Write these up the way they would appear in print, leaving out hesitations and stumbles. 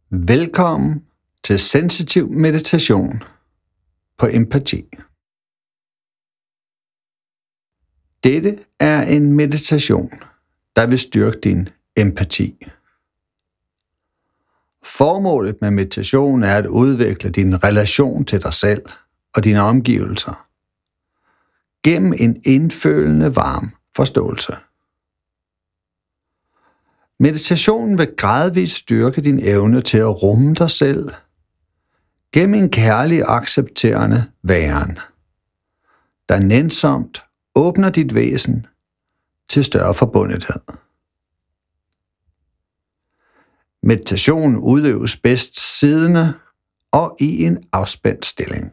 Velkommen til Sensitiv Meditation på empati. Dette er en meditation, der vil styrke din empati. Formålet med meditation er at udvikle din relation til dig selv og dine omgivelser gennem en indfølende varm forståelse. Meditationen vil gradvist styrke din evne til at rumme dig selv gennem en kærlig accepterende væren, der nænsomt åbner dit væsen til større forbundethed. Meditationen udøves bedst siddende og i en afspændt stilling.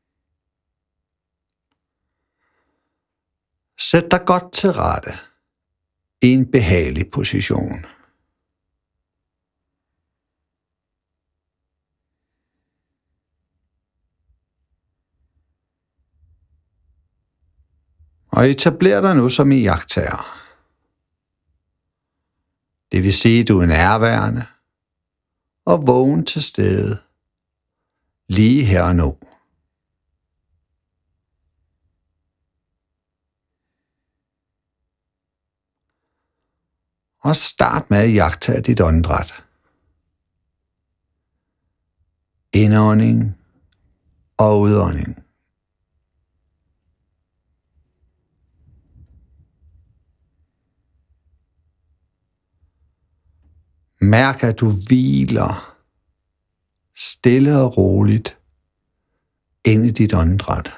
Sæt dig godt til rette i en behagelig position. Og etabler dig nu som iagttager. Det vil sige, at du er nærværende og vågen til stede lige her og nu. Og start med at iagttage dit åndedræt. Indånding og udånding. Mærk, at du hviler stille og roligt ind i dit åndedræt.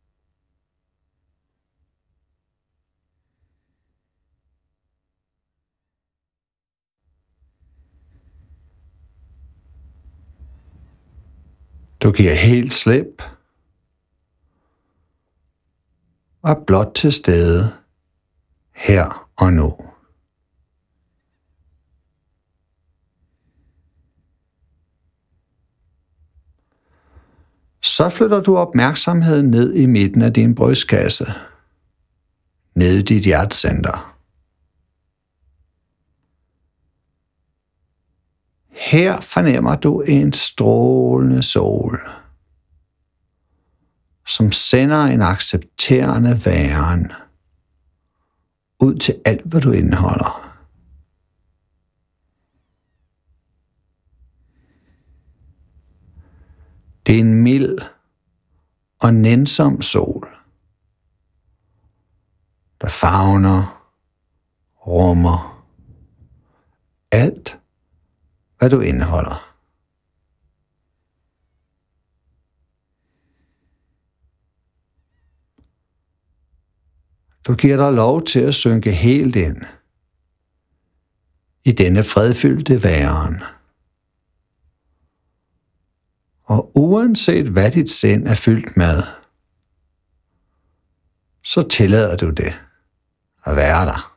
Du giver helt slip og er blot til stede her og nu. Så flytter du opmærksomheden ned i midten af din brystkasse, ned i dit hjertecenter. Her fornemmer du en strålende sol, som sender en accepterende væren ud til alt, hvad du indeholder. Det er en mild og nænsom sol, der favner, rummer alt, hvad du indeholder. Du giver dig lov til at synke helt ind i denne fredfyldte væren. Og uanset hvad dit sind er fyldt med, så tillader du det at være der.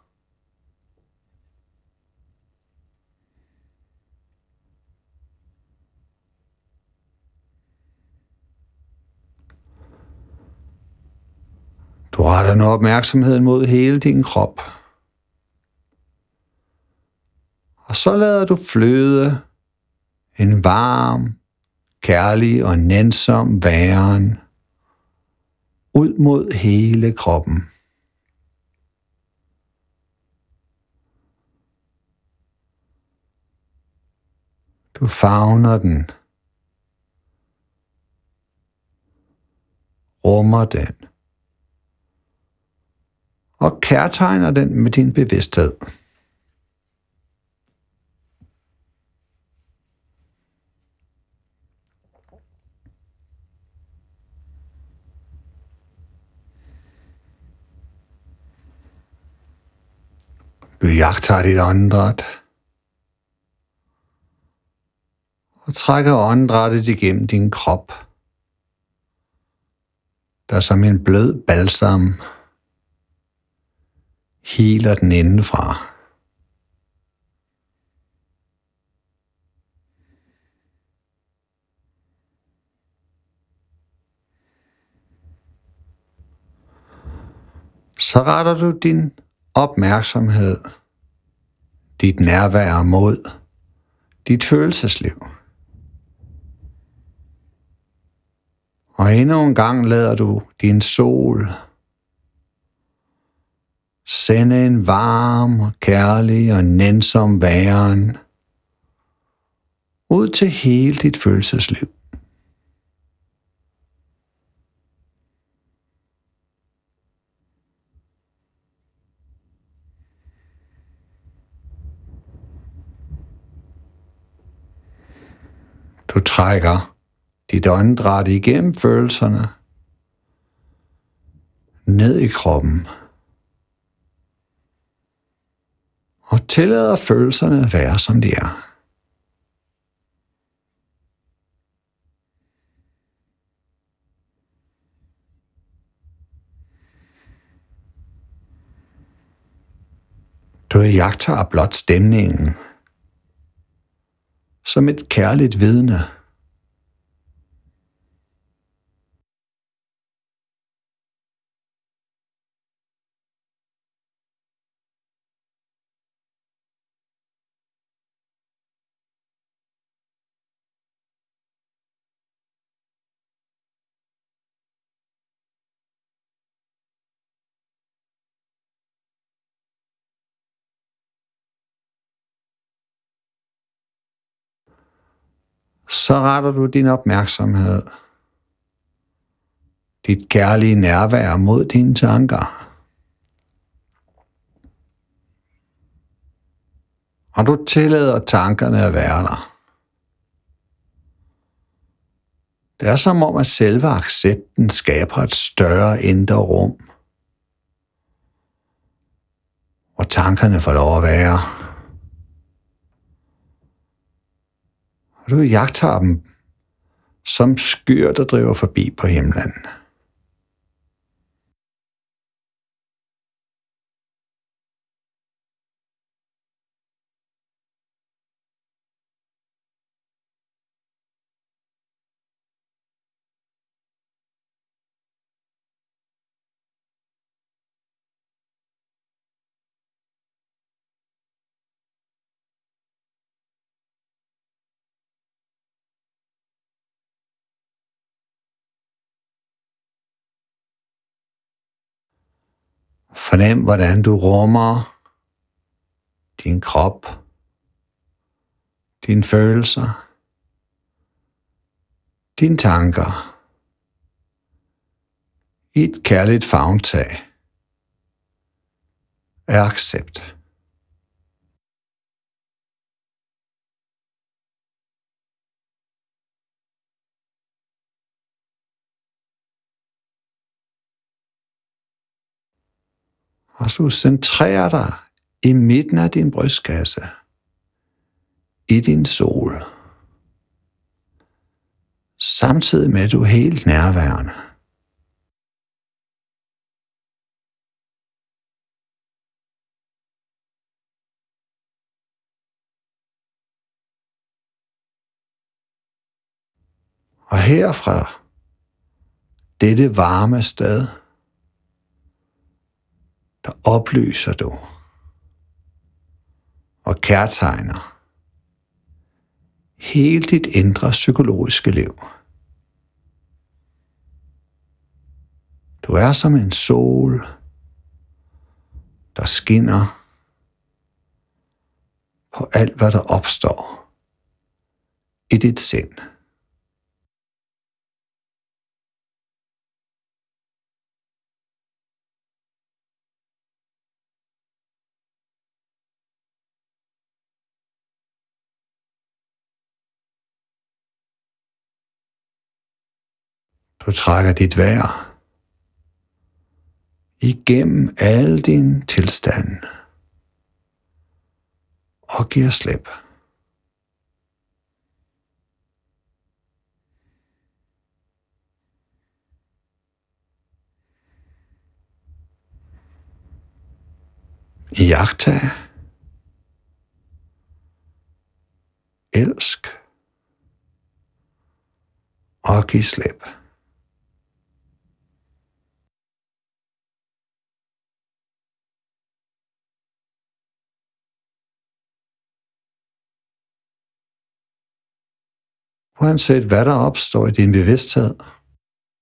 Du retter nu opmærksomheden mod hele din krop. Og så lader du fløde en varm, kærlig og nænsom væren ud mod hele kroppen. Du favner den, rummer den og kærtegner den med din bevidsthed. Du iagttager dit åndedræt og trækker åndedrættet igennem din krop, der som en blød balsam healer den indenfra. Så retter du din opmærksomhed, dit nærvær mod dit følelsesliv. Og endnu en gang lader du din sol sende en varm, kærlig og nænsom væren ud til hele dit følelsesliv. Du trækker dit åndedræt igennem følelserne ned i kroppen og tillader følelserne at være, som de er. Du iagttager blot stemningen som et kærligt vidne. Så retter du din opmærksomhed, dit kærlige nærvær mod dine tanker. Og du tillader tankerne at være der. Det er som om, at selve accepten skaber et større indre rum, hvor tankerne får lov at være. Og du iagttager dem som skyer, der driver forbi på himlen. Fornem, hvordan du rummer din krop, dine følelser, dine tanker i et kærligt favntag af accept. Og du centrerer dig i midten af din brystkasse, i din sol, samtidig med at du er helt nærværende. Og herfra, dette varme sted, der oplyser du og kærtegner hele dit indre psykologiske liv. Du er som en sol, der skinner på alt, hvad der opstår i dit sind. Du trækker dit vejr igennem alle dine tilstande og giver slip. Iagttag, elsk og giv slip. Uanset hvad der opstår i din bevidsthed,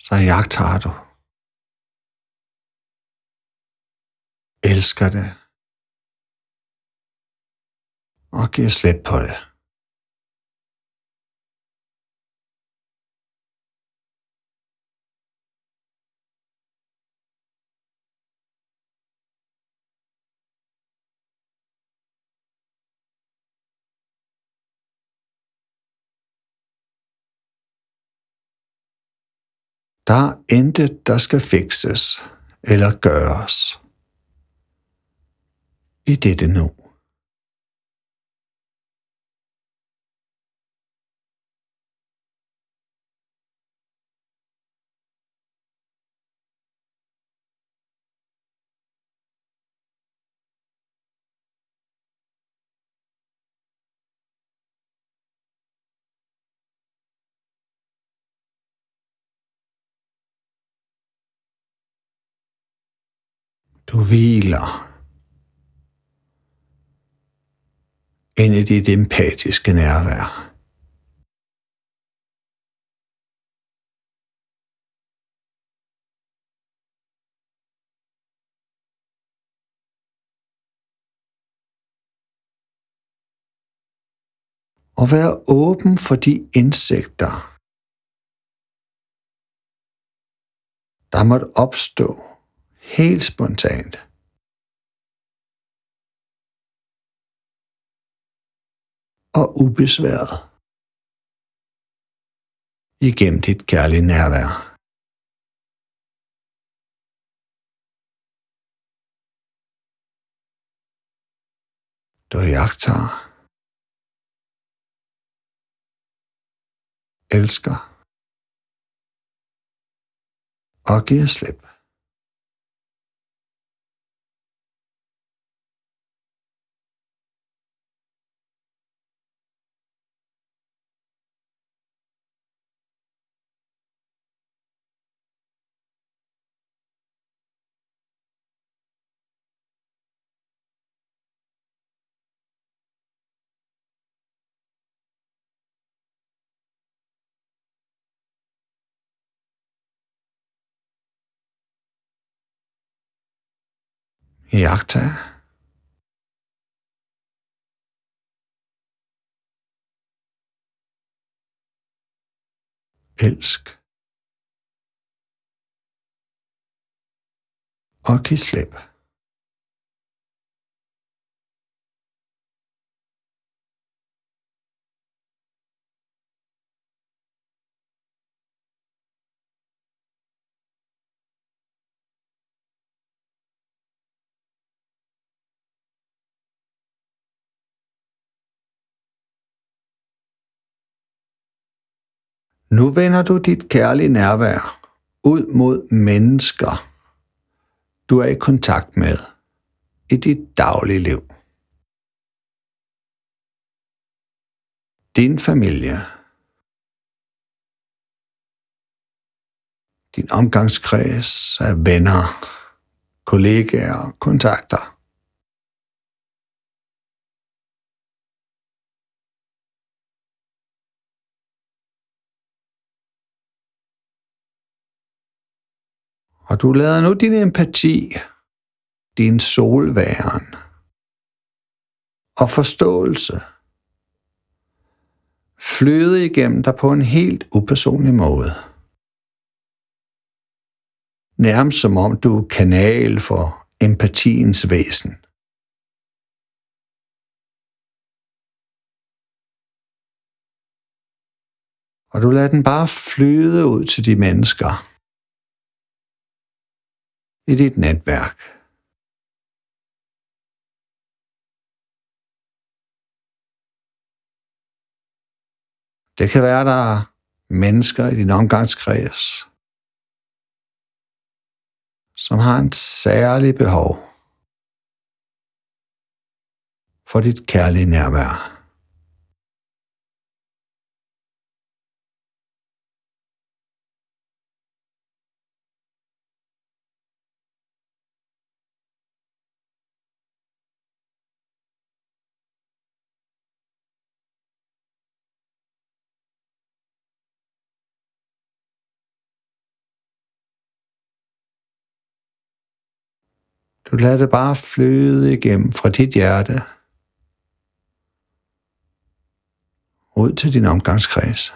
så iagttager du, elsker det og giver slip på det. Der er intet, der skal fikses eller gøres i dette nu. Du hviler ind i dit empatiske nærvær. Og vær åben for de indsigter, der måtte opstå helt spontant. Og ubesværet igennem dit kærlige nærvær. Du iagttager, elsker og giver slip. Iagttag, elsk og giv slip. Nu vender du dit kærlige nærvær ud mod mennesker, du er i kontakt med i dit daglige liv. Din familie, din omgangskreds af venner, kollegaer og kontakter. Og du lader nu din empati, din solværen og forståelse flyde igennem dig på en helt upersonlig måde. Nærmest som om du er kanal for empatiens væsen. Og du lader den bare flyde ud til de mennesker i dit netværk. Det kan være, der er mennesker i din omgangskreds, som har en særlig behov for dit kærlige nærvær. Du lader det bare flyde igennem fra dit hjerte ud til din omgangskreds.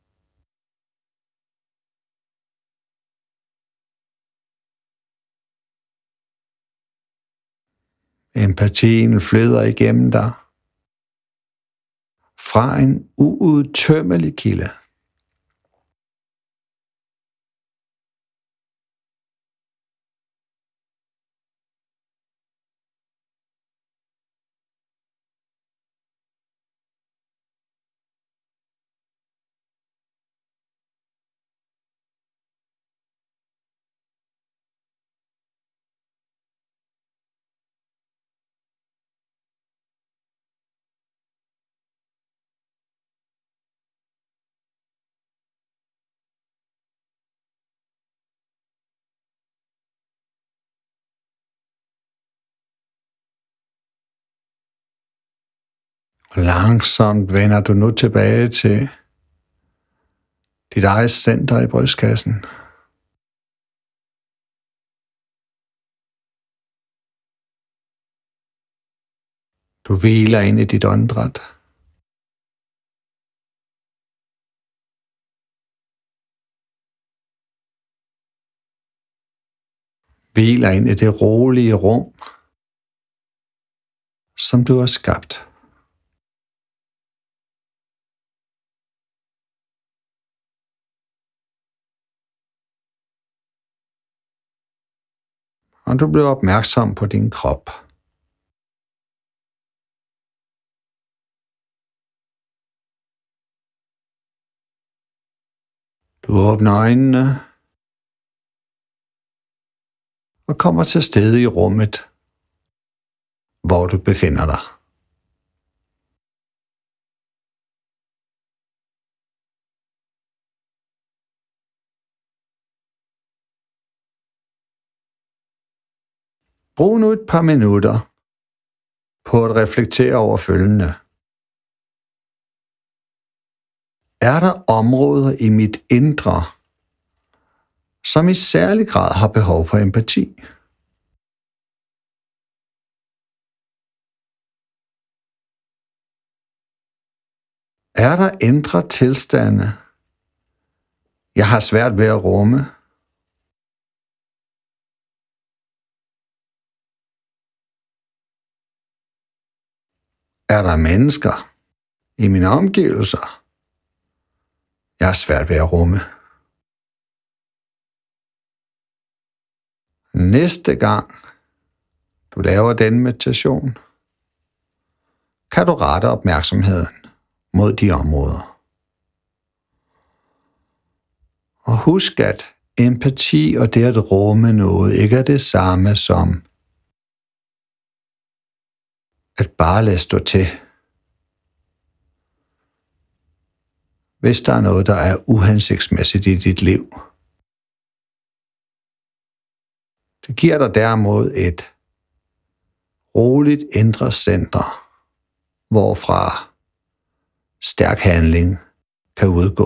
Empatien flyder igennem dig fra en uudtømmelig kilde. Langsomt vender du nu tilbage til dit eget center i brystkassen. Du hviler ind i dit åndedræt. Hviler ind i det rolige rum, som du har skabt. Og du bliver opmærksom på din krop. Du åbner øjnene og kommer til stede i rummet, hvor du befinder dig. Brug nu et par minutter på at reflektere over følgende. Er der områder i mit indre, som i særlig grad har behov for empati? Er der indre tilstande, jeg har svært ved at rumme? Er der mennesker i mine omgivelser, jeg har svært ved at rumme? Næste gang du laver denne meditation, kan du rette opmærksomheden mod de områder. Og husk, at empati og det at rumme noget ikke er det samme som at bare lade stå til, hvis der er noget, der er uhensigtsmæssigt i dit liv. Det giver dig derimod et roligt indre center, hvorfra stærk handling kan udgå.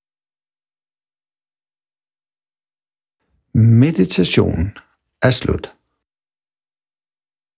Meditationen er slut.